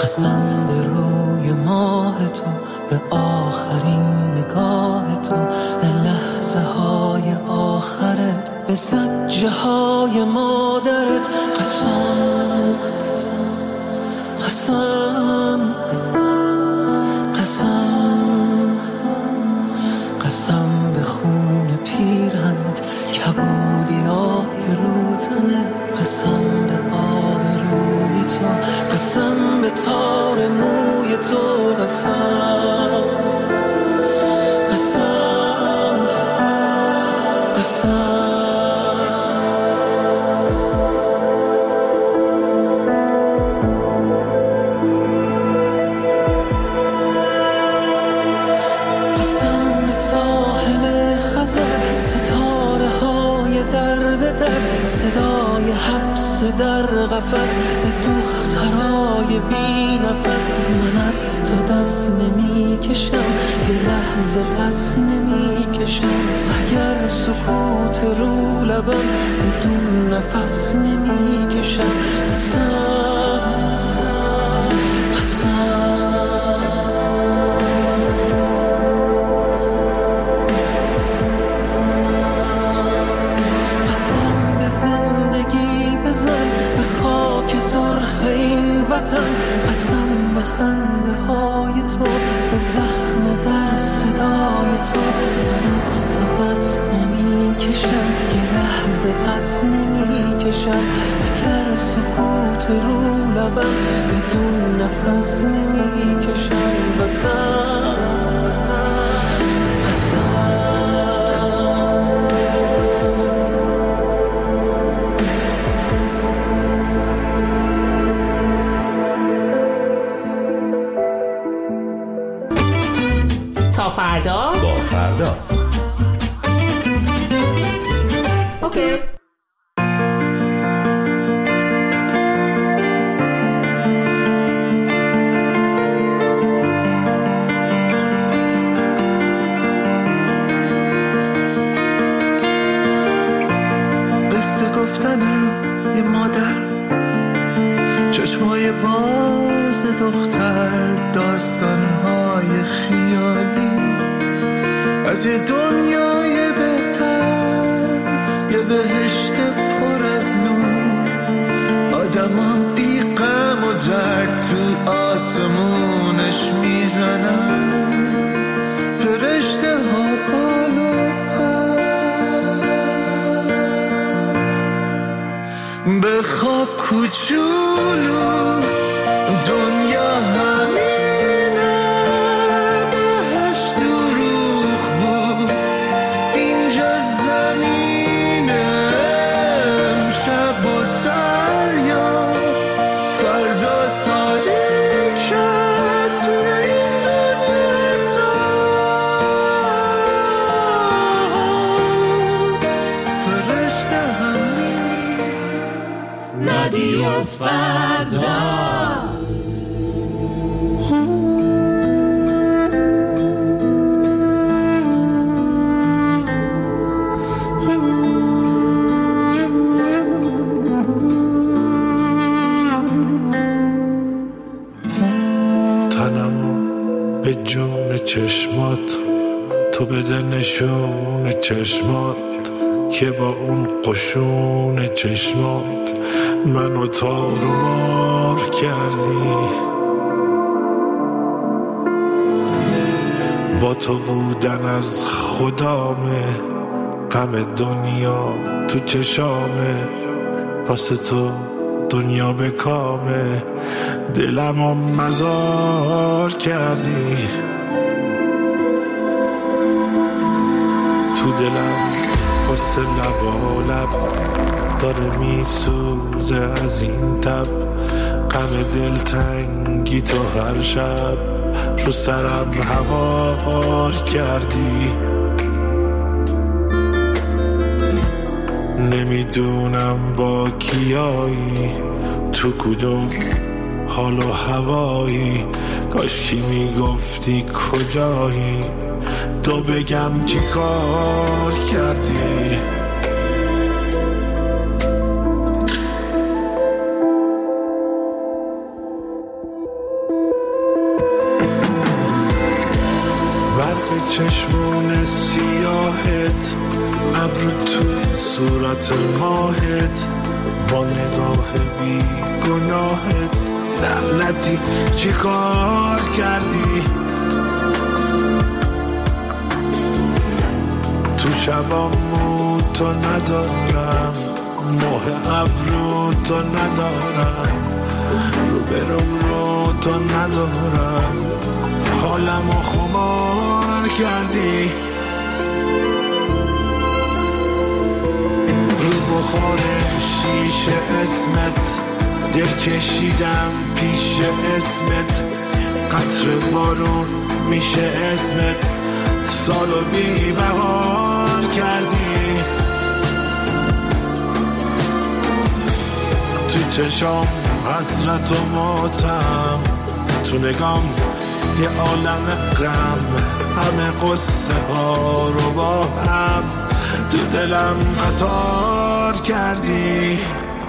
قسم به روی ماه تو، به آخرین نگاه تو، به لحظه های آخرت، به زجه های مادرت. قسم قسم قسم قسم به خون پیرهنت، کبودیای رو تنت. قسم به آب روی تو، قسم به تار موی تو. قسم قسم قسم صدای حبس در قفس، به دخترای بی نفس. من از تو دست نمی کشم، یه لحظه پس نمی کشم. اگر سکوت رو لبم، بدون نفس نمی کشم. قسم قسم به خنده های تو، به زخم در صدای تو. من از تو دست نمی کشم، یه لحظه پس نمی کشم. اگر سکوت رو لبم، بدون نفس نمی کشم. قسم تا فردا با فردا. اوکی. قصه گفتنه یه مادر، چشمای باز دختر، داستانهای خیالی از یه دنیای بهتر، یه بهشت پر از نور. آدما بی غم و درد تو آسمونش میزنن، فرشته ها بالا پر. به خواب کوچولو دنیا همینه، بهش دروغ بود اینجا زمینه. امشب و دریا، فردا تاریکه توی این دنیا فرشته همینی. رادیو فردا. به جون چشمات تو بده نشون چشمات، که با اون قشون چشمات منو تار و مار کردی. با تو بودن از خدامه، غم دنیا تو چشامه. واسه تو دنیا به کامه، دلمو مزار کردی. تو دلم قصه لب داره میسوزه از این تب. غم دلتنگی تو هر شب رو سرم هوار کردی. نمیدونم با کیایی، تو کدوم حال و هوایی. کاش کی میگفتی کجایی، تو بگم چی کار کردی. ابرو تو صورت ماهت با نگاه بی گناهت لعنتی چی کار کردی تو شبامو تو ندارم ماه ابرو تو ندارم رو برم رو تو ندارم حالمو خمار کردی رو بخار شیشه اسمت دل کشیدم پیش اسمت قطر بارون میشه اسمت سالو بی بهار کردی تو چشام حسرت و ماتم تو نگام یه عالم غم همه قصه ها رو با هم تو دلم قطار کردی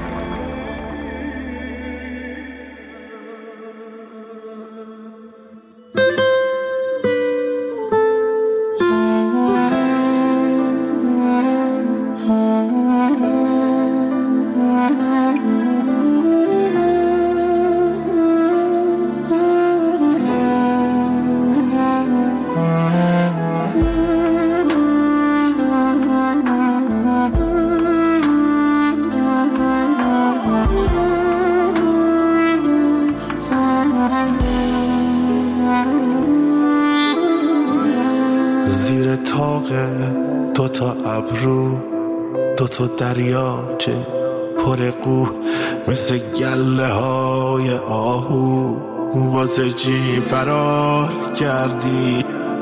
دوتا ابرو دوتا دریاچه پر قو مثل گله های آهو واسه چی فرار کردی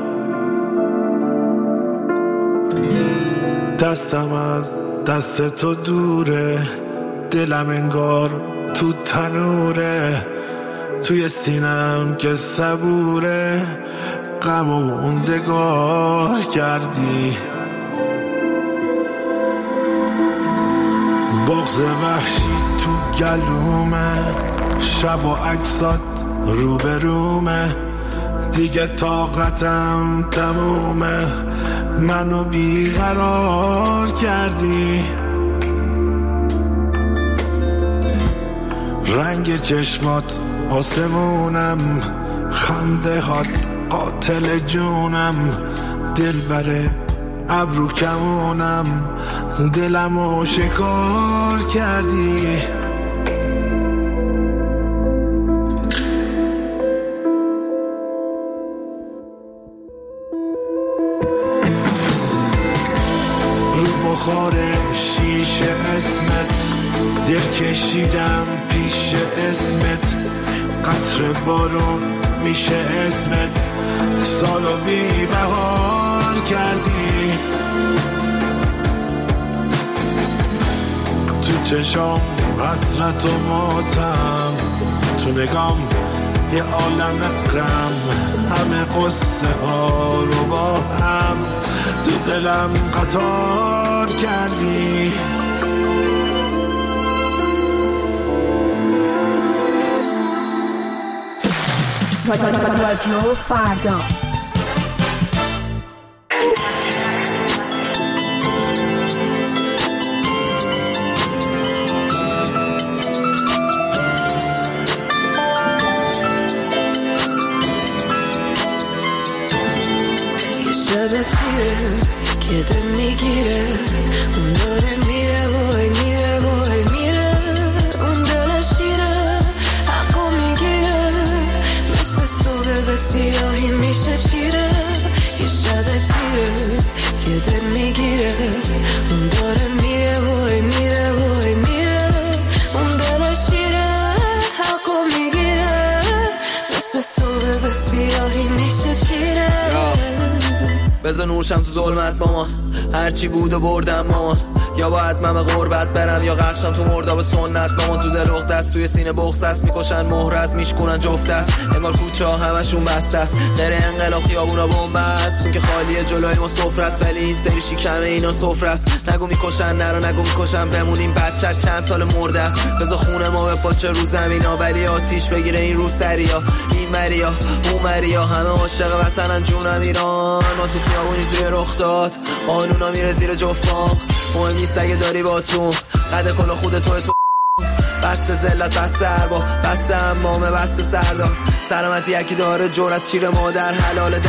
دستم از دست تو دوره دلم انگار تو تنوره توی سینم که صبوره غم و موندگار کردی بغض وحشی تو گلومه شب و عکسات روبرومه دیگه طاقتم تمومه منو بیقرار کردی رنگ چشمات آسمونم خنده هات قاتل جونم دل بره ابرو کمونم دلمو شکار کردی رو بخار شیشه اسمت دل کشیدم پیش اسمت قطر بارون میشه اسمت سالو بی بهار کردی تو چشام حسرت و ماتم تو نگام یه عالم غم همه قصه ها رو با هم تو دلم قطار کردی رادیو فردا شب تیره که دل میگیره اون داره میره وای میره وای میره اون دل شیره حقو میگیره مثل صبح به سیاهی میشه چیره یه شب تیره که دل میگیره اون داره میره وای میره وای میره اون دل شیره حقو میگیره مثل صبح به سیاهی میشه چیره بزن نورشم تو ظلمت مامان هرچی بود و بردم مامان یا باید من به غربت برم یا غرقشم تو مرداب سنت. مامان تو دل اخت است، توی سینه بغض است، میکشن مهر است، میشکنن جفت است. انگار کوچه ها همشون بسته است، غیر انقلاب خیابونا بمب است. اون که خالیه جلوی ما سفره است، ولی این سری شکم اینا سفره است. نگو میکشن نرو نگو میکشن، بمونیم بچه چند سال مرده است. بذار خونه ما به پاچه رو زمینا، ولی آتیش بگیره این رو سریا. این مریا اون مریا همه عاشق وطنن جونم ایران. ما تو خیابونی توی رخ داد، قانونا میره زیر جفام. مهم نیست اگه داری با تو قد کلا خود توی تو. بسته ذلت بسته اربا بسته امامه بسته سردار. سلامتی یکی داره جرأت چیره مادر حلال 10-80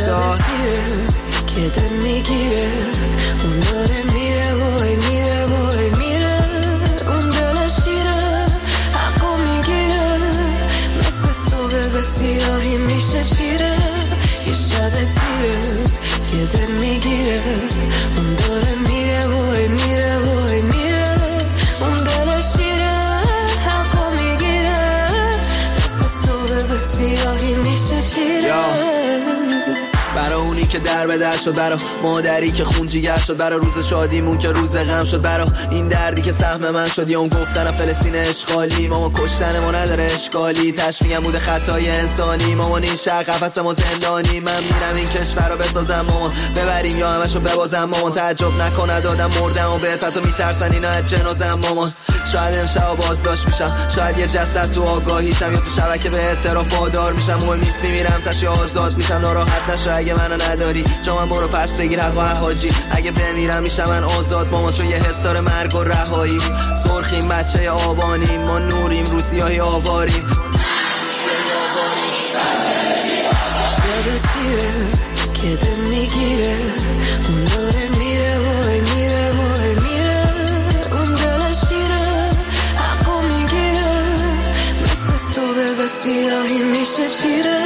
که دل میگیره اون داره میره وای میره وای میره. اون دل شیره حقو میگیره مثل صبح به سیاهی میشه چیره. یه شب تیره که دل میگیره اون داره میره وای میره وای میره. اون دل شیره حقو میگیره مثل صبح به سیاهی میشه چیره. برا اونی که در به در شد، برا مادری که خون جیگر شد، برا روز شادیمون که روز غم شد، برا این دردی که سهم من شد. یا اون گفتن فلسطین اشغالی، ماما کشتن ما نداره اشکالی. تش میگم بوده خطای انسانی، مامان این شهر قفس ما زندانی. من میرم این کشور رو بسازم مامان، ببریم یا همشو ببازم مامان. تعجب نکنه دادم مردم و بهت حتی میترسن اینا از جنازم مامان. شاید امشب بازداشت میشم، شاید یه جسد تو آگاهیشم، یا تو شبکه به اعتراف وادار میشم. مهم نیست میمیرم تش آزاد میشم. ناراحت نشو اگه منو نداری، جا من برو پس بگیر حق و حاجی. اگه بمیرم میشم من آزاد مامان، چون یه حس داره مرگ و رهایی. سرخیم بچه آبانیم، ما نوریم رو سیاهی آواریم. شب تیره که دل میگیره اون داره میره وای میره وای میره. اون دل شیره حقو میگیره مثل صبح به سیاهی میشه چیره.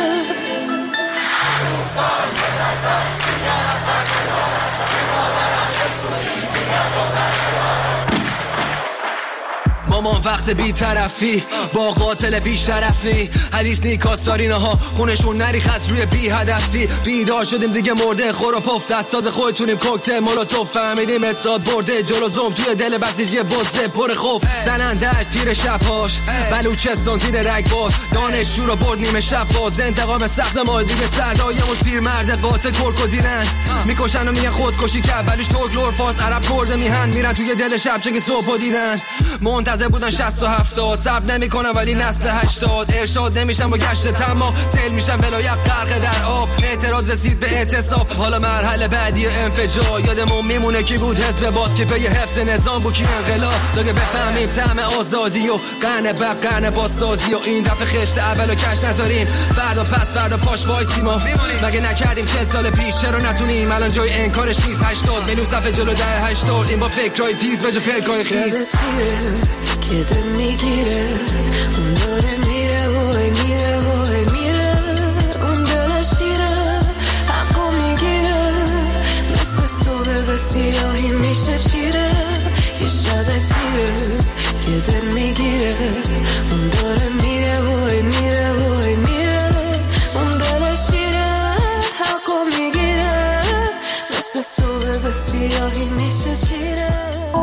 مامان وقت بی طرفی با قاتل بیش طرفی. حدیث نیکاستارینا ها خونشون نریخ از روی بی هدفی. بیدار شدیم دیگه مرده خور و پف، دستاز خودتونیم کوکتل مولوتوف. فهمیدیم اتحاد برده جلو زوم توی دل بسیجی بزه پر خوف. زنندهش تیر شبهاش بلوچستان زیر رگباز. دانشجو رو برد نیمه شب باز. انتقام سخت ما دیگه سردایمون پیر مرد قاتل کرکودینن. میکشن و میگن خودکشی کرد ولیش ترک لورفاس عرب کرده میهن. میرن توی دل شب چه که صبح دیدن. منتظر بودن 60 و 70 صبر نمیکنن ولی نسل 80. ارشاد نمیشن با گشت تما، سیل میشن ولایت غرق در آب. اعتراض رسید به اعتصاب، حالا مرحله بعدی انفجار. یادمون میمونه کی بود حزب باد که پی حفظ نظام بود کی انقلاب. تا که بفهمیم طعم آزادی و قرن بعد قرن بازسازی. و این دفعه خشت اولو کش نذاریم، فردا پس فردا پاش وایسیم. مگه نکردیم 40 سال پیش، چرا نتونیم الان جای انکارش نیست. 80 میلیون صفحه جلو 10-80 این با فکرای تیز به جا پلکای خیس. که دل میگیره اون داره میره وای میره وای میره. اون دل شیره حقو میگیره مثل صبح به سیاهی میشه چیره. یه شب تیره که دل میگیره اون داره میره وای میره وای میره. اون دل شیره حقو میگیره مثل صبح به سیاهی میشه چیره.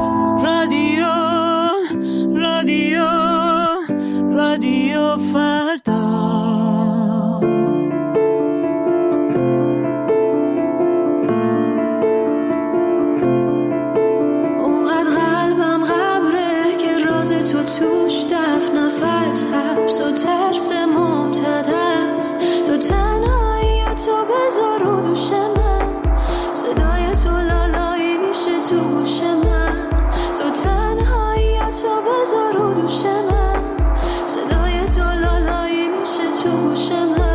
رادیو فردا. اونقدر قلبم غبره که راز تو توش دفن نفس حبس و ترس ممتد است. تو تنهایی تو بذار رو دوش من، صدای تو لالایی میشه تو گوش من. تو تنهایی تو بذار رو دوش من، صدای تو لالایی میشه تو گوش من.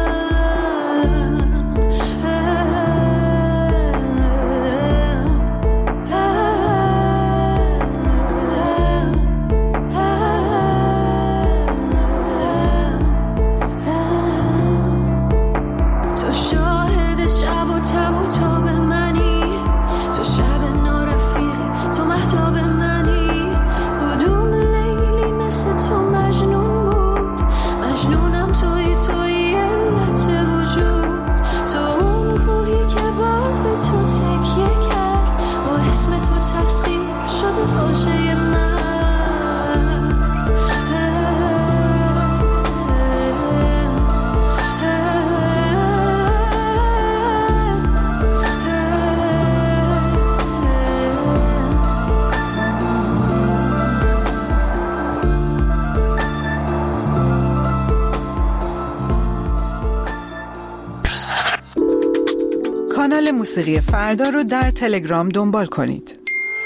موسیقی فردا رو در تلگرام دنبال کنید.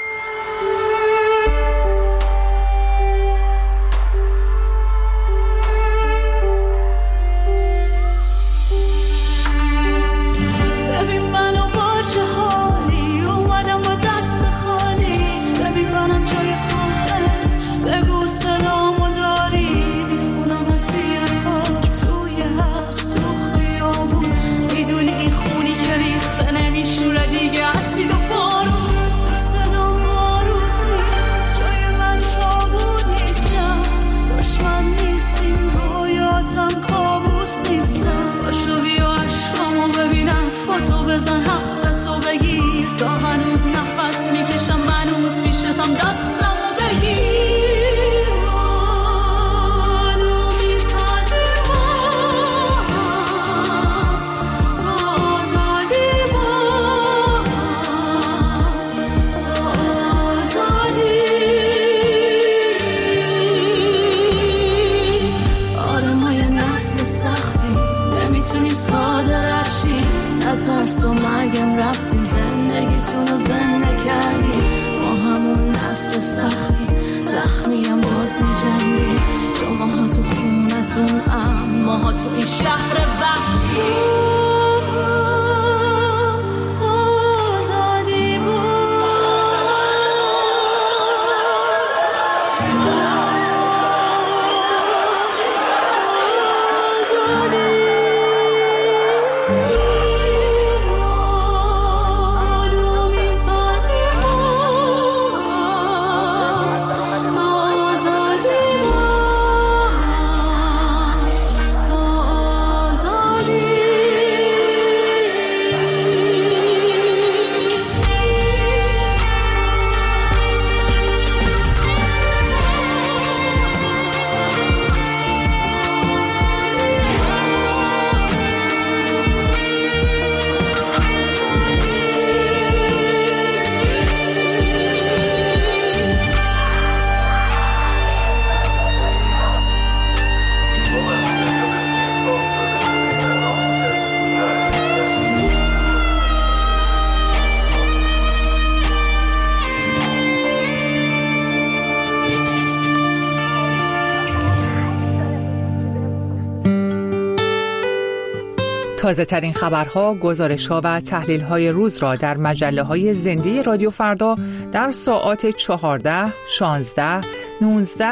تازه ترین خبرها، گزارش‌ها و تحلیل‌های روز را در مجله‌های زنده رادیو فردا در ساعات 14، 16، 19،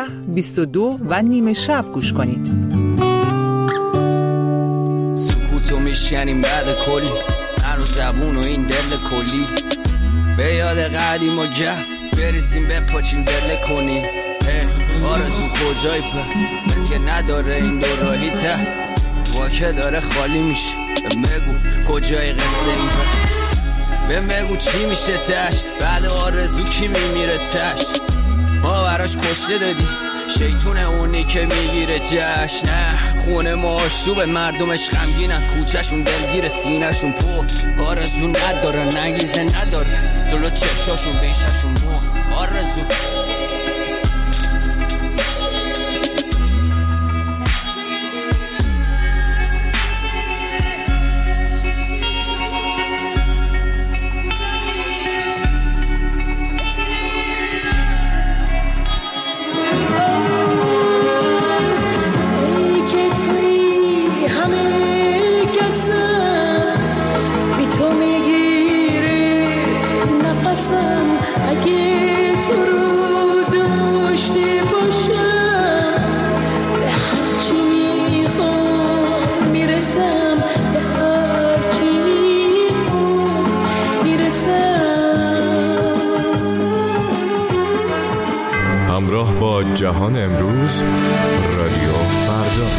22 و نیمه شب گوش کنید. سکوتو میشکنیم بعد کلی، من و زبون و این دل کلی، به یاد قدیم و گف بریزیم بپاچیم دل کنی. آرزو کجای پر مثل که نداره این دو راهی ته، واکه داره خالی میشه. بگو کجای قصه این پر، بگو چی میشه تش، بعد آرزو کی میمیره تش. ما براش کشته دادی شیطون اونی که میگیره جشن. نه خونه ما آشوب، مردمش غمگینن، کوچهشون دلگیر، سینهشون پر آرزو نداره، نگیزه نداره، جلو چشاشون بیششون مو آرزو. همراه با جهان امروز، رادیو فردا.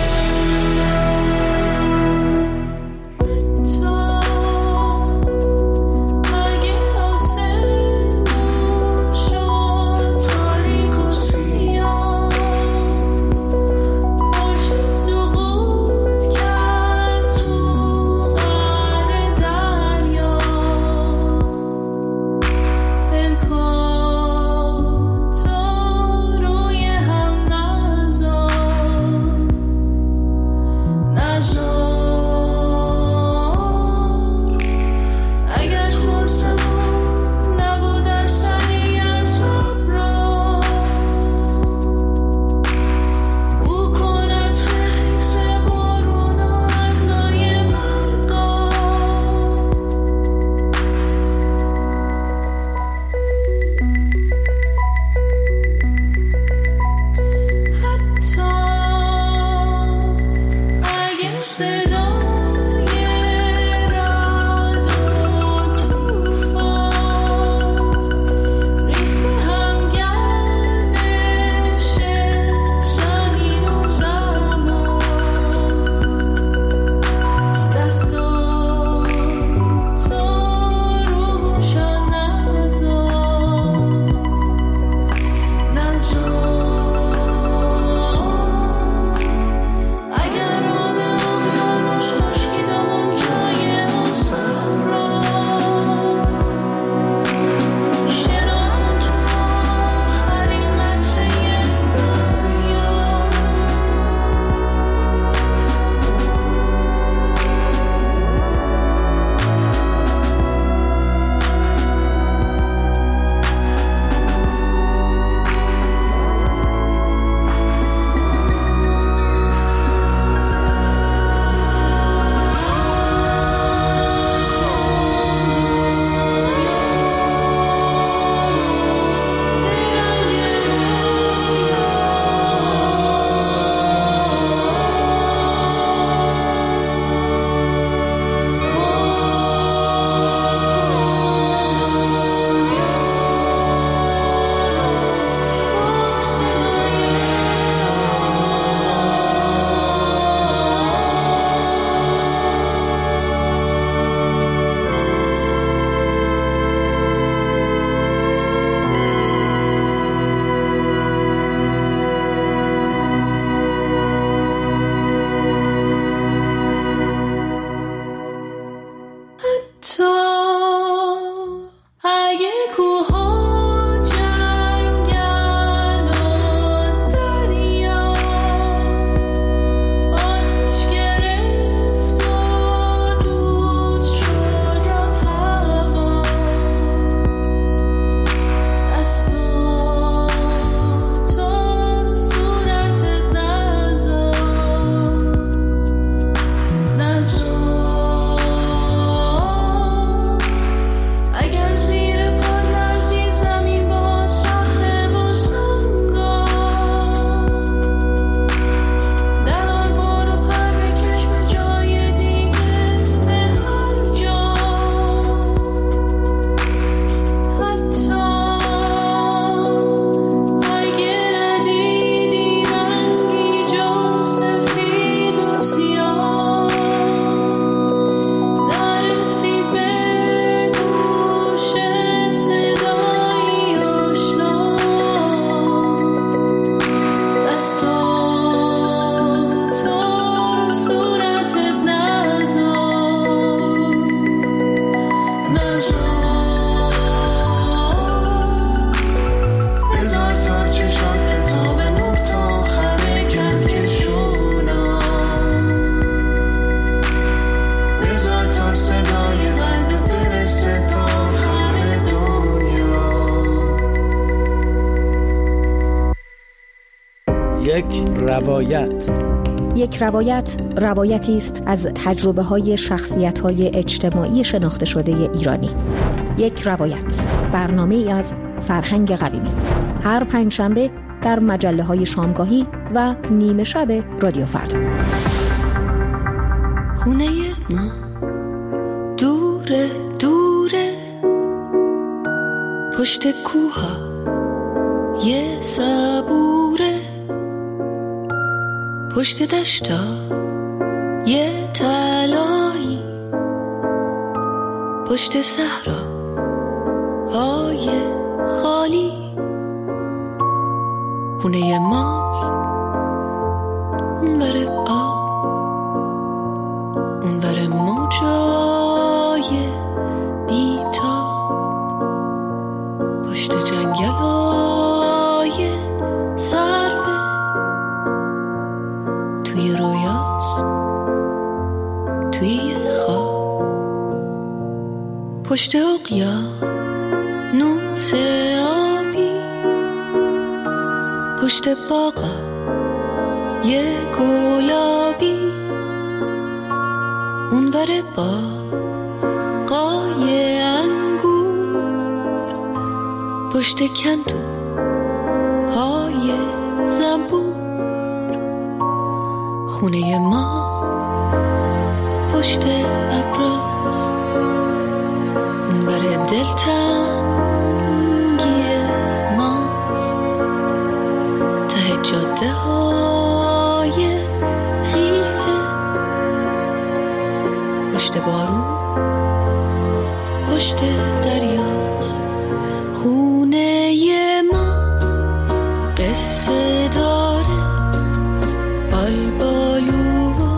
یک روایت روایتی است از تجربه‌های شخصیت‌های اجتماعی شناخته شده ایرانی. یک روایت، برنامه‌ای از فرهنگ قویمی. هر پنجشنبه در مجله‌های شامگاهی و نیمه شب رادیو فردا. خونه ما دوره دوره، پشت کوها یه صبوره، پشت دشتا یه تلایی، پشت صحرا های خالی. خونه ماست اونور آب، اونور موجای بی‌تاب، پشت جنگلای سرفه، توی رویاست توی خواب، پشت اقیانوس آبی، پشت باغا یه گلابی، اونور باغای انگور، پشت کندو های زنبور. خونه ما پشت ابراز، اونور دلتنگی ماست، ته جاده های خیسه، پشت بارون پشت دریاست. خونه ما قصه داره، آلبالو و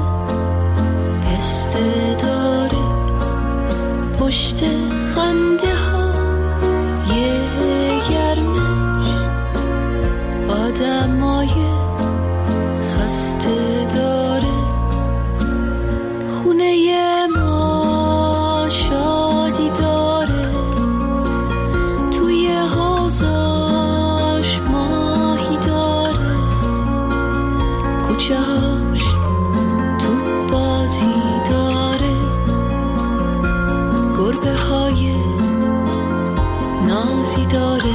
پسته داره، پشت خنده ها یه گرمش، آدمای خسته داره. خونه ما شادی داره، توی حوضاش ماهی داره، کوچه هاش تو بازی داره، گربه های نازی داره.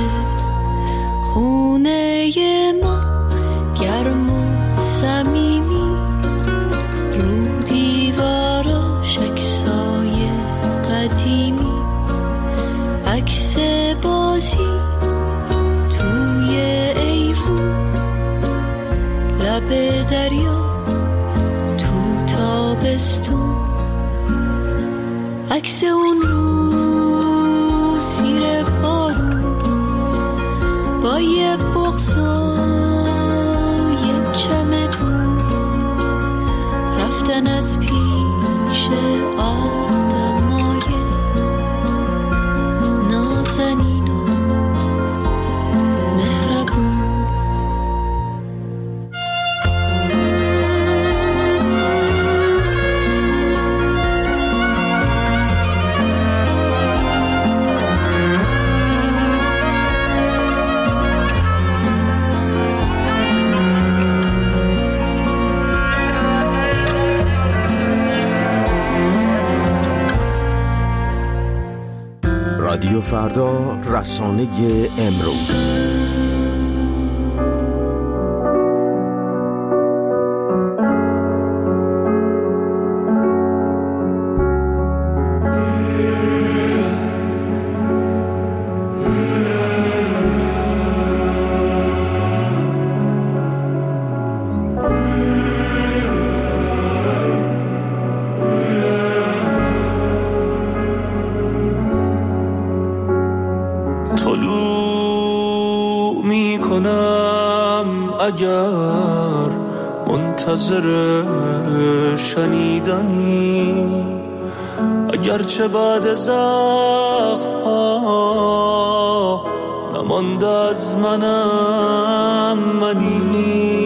خونه ما گرم و صمیمی، رو دیواراش عکسای قدیمی، عکس بازی توی ایوون، لب دریا تو تابستون، عکس اون رو زیر بارون، با یه بغض و یه چمدون، رفتن از پیش آدمای نازنین و مهربون. رادیو فردا، رسانه امروز. اگر منتظر شنیدنی، اگرچه بعد زخم ها نمانده از منم منی،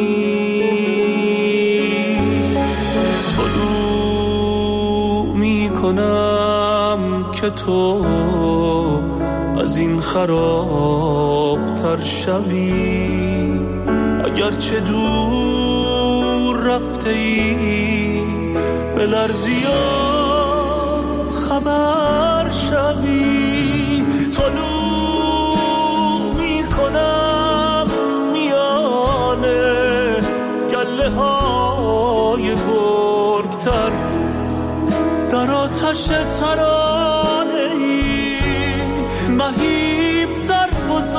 طلوع می کنم که تو از این خراب تر شوی، گرچه دور رفته ای بلرزی و خبر شوی طلوع میکنم میانه گله های گرگتر در آتش ترانه ای مهیب در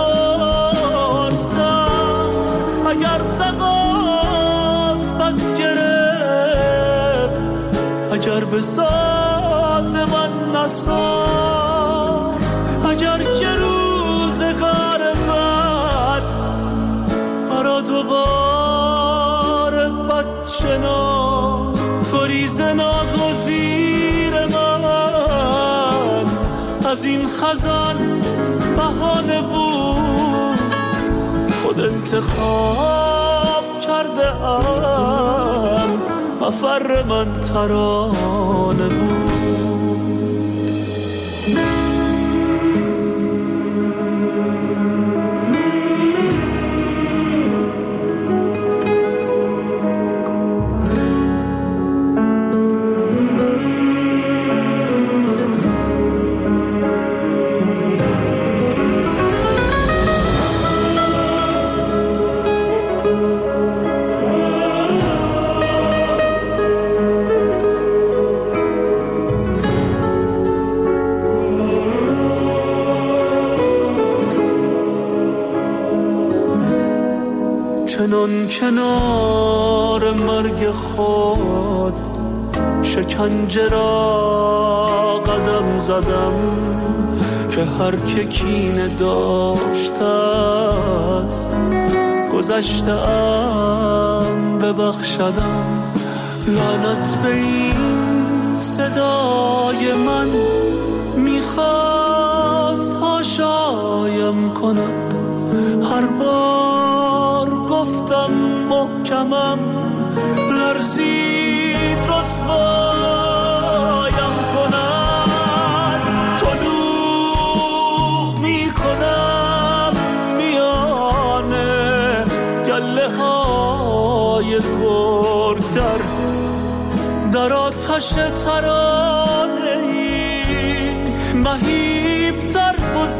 بزرگتر اگر تقاس پس گرفت اگر به ساز من نساخت اگر که روزگار بد مرا دوباره بد شناخت گریز ناگزیر من از این خزان بهانه بود خود انتخاب کرده ام مفر من ترانه بود چنان کنار مرگ خود شکنجه را قدم زدم که هر که کینه داشته است گذشته‌ام ببخشدم لعنت به این صدای من میخواست هاشایم کند هر بار گفتم محکمم لرزید رسوایم کند طلوع میکنم میانه گله های گرگتر در آتش ترانه ای مهیب در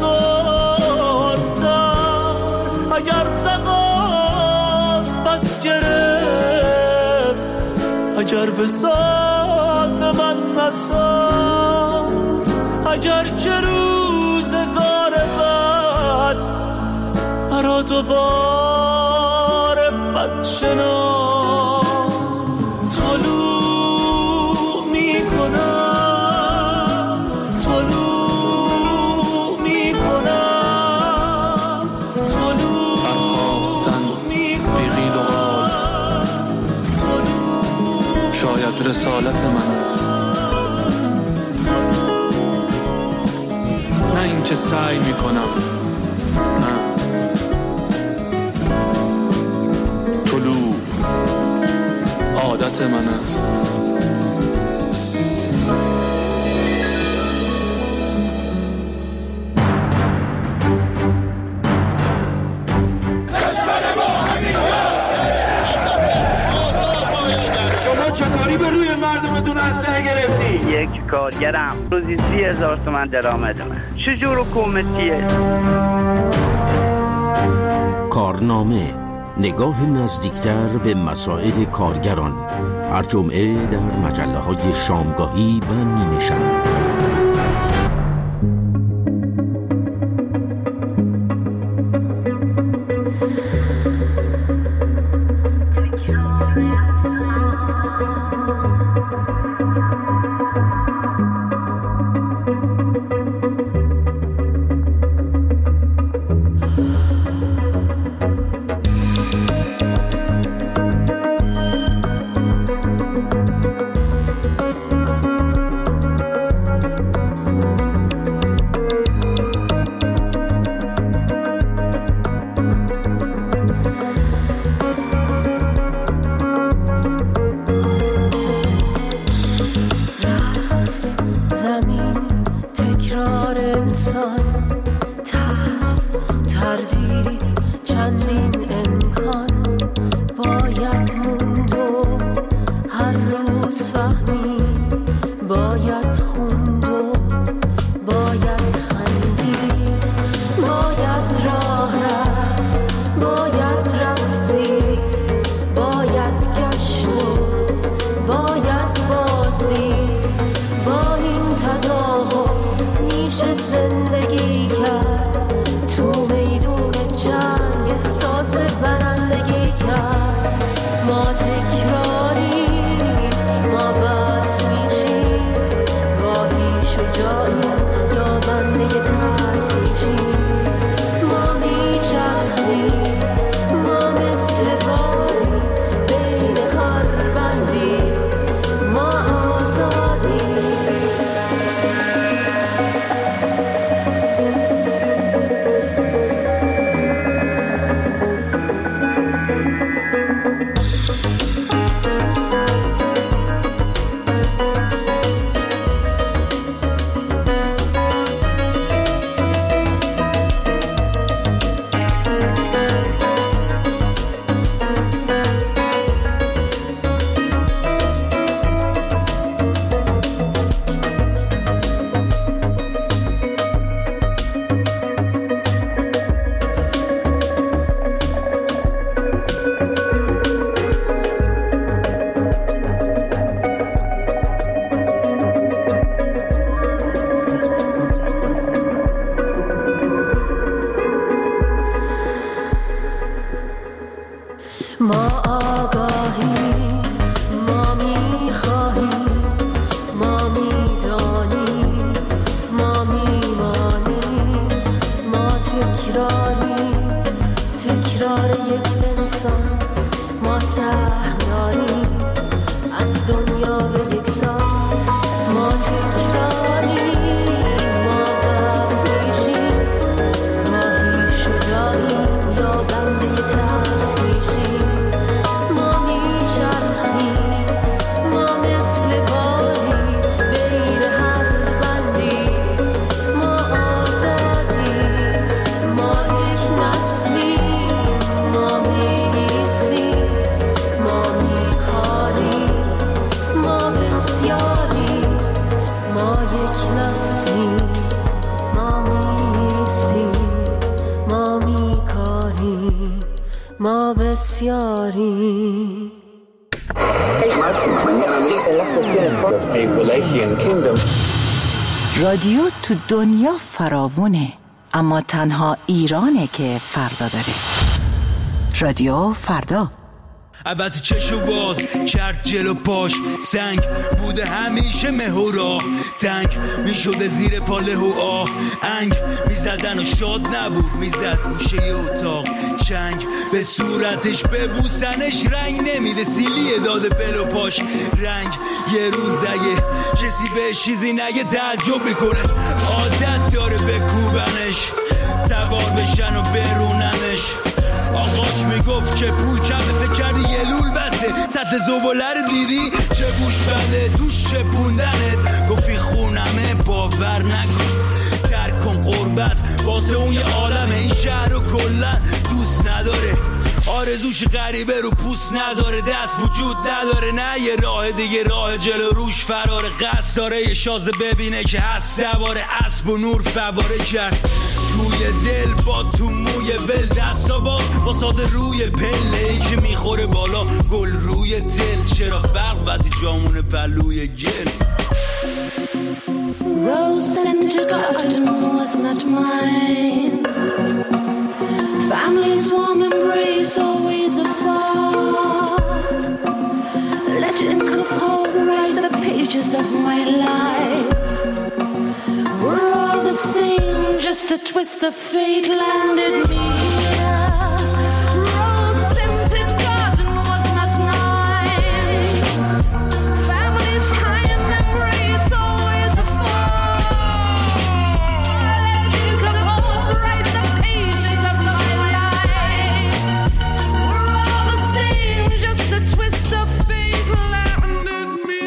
بزرگتر اگر تقاس پس گرفت اگر به ساز من نساخت اگر که روزگار بد مرا دوباره بد شناخت طلوع میکنم طلوع میکنم طلوع برخواستن بیغیل و غال شاید رسالت من است نه اینکه سعی میکنم نه طلوع عادت من است چطوری به روی مردمتون اسلحه گرفتی؟ یک کارگرم روزی 30,000 تومان درآمد من چجور حکومتیه؟ کارنامه نگاه نزدیکتر به مسائل کارگران هر جمعه در مجله‌های شامگاهی و نیمه شب. نسلی ما می‌ایستیم ما می‌کاریم ما بسیاریم ما یک نسلیم ما می‌ایستیم ما می‌کاریم ما بسیاریم. رادیو تو دنیا فراوونه، اما تنها ایرانه که فردا داره. رادیو فردا. البته چشو باز کرد جلو پاش سنگ بوده همیشه مه و راه تنگ میشده زیر پاله و آه انگ میزدن و شاد نبود میزد گوشه اتاق چنگ به صورتش ببوسنش رنگ نمیده سیلیه داده بل و پاش رنگ یه روز اگه کسی به چیزی نگه تعجب میکنه عادت داره بکوبنش سوار بشن و بروننش آقاش میگفت که پول کمه فکر کردی یه لول بسته سطح زباله رو دیدی چه بوش بده توش چپوندنت گفتی خونمه باور نکن درک کن قربت واسه اون یه عالمه این شهر رو کلن دوست نداره آرزوش غریبه رو پوست نداره دست وجود نداره نه یه راه دیگه راه جلو روش فراره قصد داره یه شازده ببینه که هست سواره اسب و نور فواره کرد توی دل با تو موی ول دستا با ساده روی پله ای که میخوره بالا گل روی دل چرا فرق وقتی جامون پلوی گل Rose scented garden was not mine. Family's warm embrace always afar. Let ink of hope write the pages of my life. We're all the same, just a twist of fate landed me here. Rose scented garden was not mine. Family's kind embrace always afar. Let ink of hope write the pages of my life. We're all the same, just a twist of fate landed me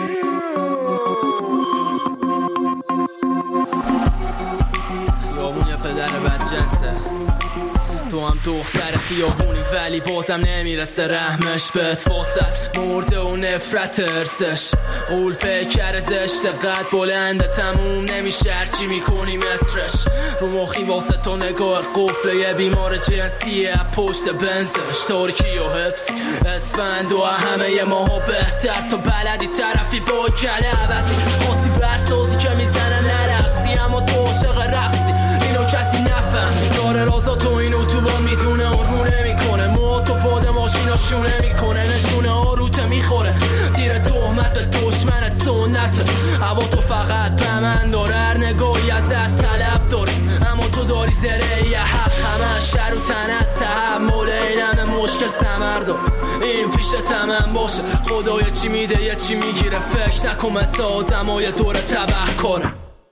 خیابون یه پدر بدجنسه تو هم دختر خیابونی ولی بازم نمیرسه رحمش بهت واسه مرده و نفرت ارسش قول پیکر زشت قد بلنده تموم نمیشه هرچی میکنی مترش رو مخی واسه تو نگاه قفله یه بیمار جنسیه پشت بنزش تارکی و حفظ اسفند و همه یه ماها بهتر تو بلدی طرفی با کله عوضی خاصی برسازی که میزنه نرقصی اما تو عاشق رقصی اینو کسی نفهمی داره رازا تو اینو تو با میدونه و رو نمیکنه ما تو پاد ماشینا شونه میکنه نشونه آروته میخوره تیر تهمت به دشمن سنت هوا تو فقط به من داره هر نگاهی ازت طلب داریم اما تو داری زره یه حق همه شر و تنت تحمل اینم مشکل سمر دار این پیش تمام باشه خدای چی میده یه چی میگیره فکر نکن مثل آدم های دور تبه کاره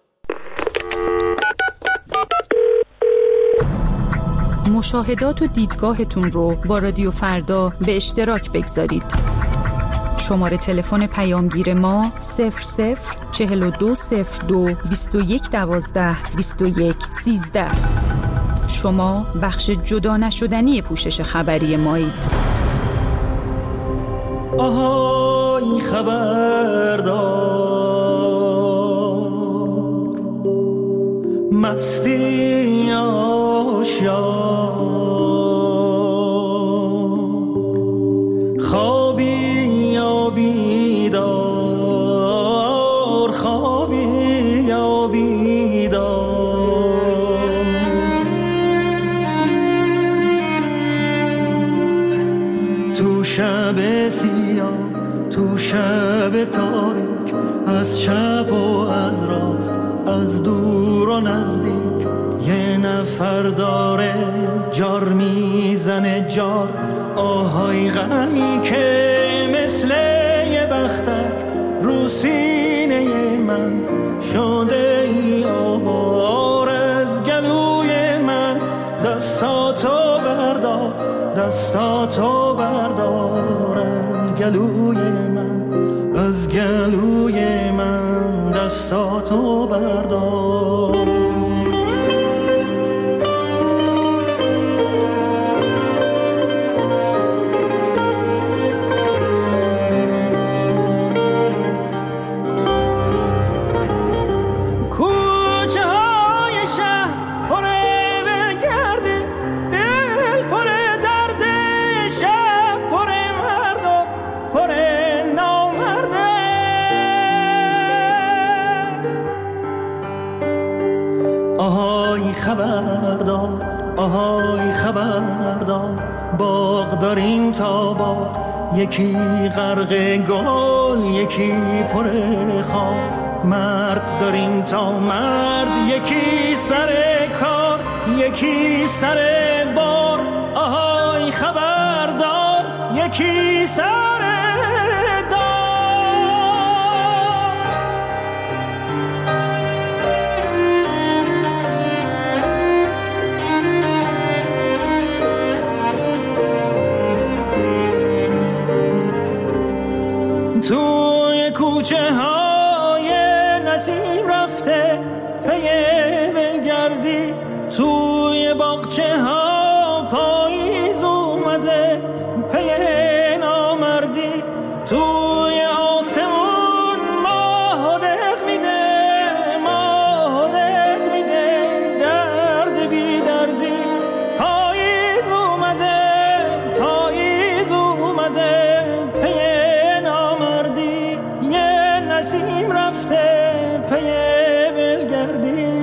مشاهدات و دیدگاهتون رو با رادیو فردا به اشتراک بگذارید. شماره تلفن پیامگیر ما 004202 2112 2113. شما بخش جدا نشدنی پوشش خبری مایید. آهای خبردار مستی آشیار خوابی یا بیدار خوابی یا بیدار تو شب سیاه تو شب تاریک از چپ و از راست از دور و نزدیک یه نفر داره جار میزنه جار آهای غمی که مثل یه بختک رو سینه من شده ای آوار از گلوی من دستاتو بردار دستاتو بردار از گلوی من از گلوی من دستاتو بردار آهای خبردار، باغ داریم تا باغ، یکی غرق گل یکی پر خار. مرد داریم تا مرد، یکی سر کار یکی سر بار. آهای خبردار، یکی سر توی کوچه های نسیم رفته پی ولگردی، توی باغچه ها پاییز اومده پی نامردی. توی آسمون ماه دق میده، ماه دق میده درد بی دردی. پاییز اومده، پاییز اومده پی نامردی. یه نسیم رفته پی ولگردی.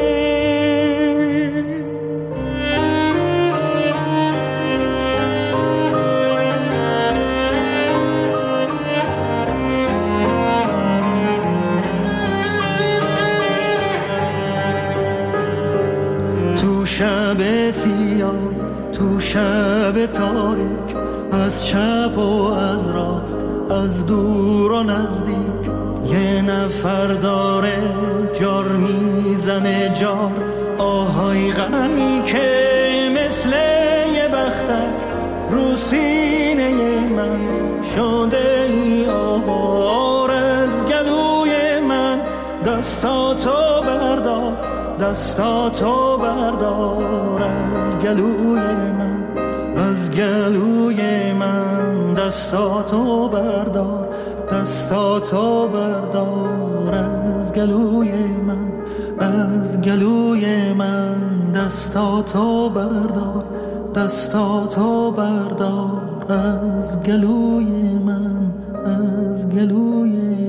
تو شب سیاه، تو شب تاریک، از چپ و از راست، از دور و نزدیک، یه نفر داره جار میزنه جار. آهای غمی که مثل یه بختک رو سینه من شده ای آوار. از گلوی من دستاتو بردار، دستاتو بردار. از گلوی من، از گلوی من دستاتو بردار، دستاتو بردار. از گلوی من، از گلوی من دستاتو بردار، دستاتو بردار. از گلوی من، از گلوی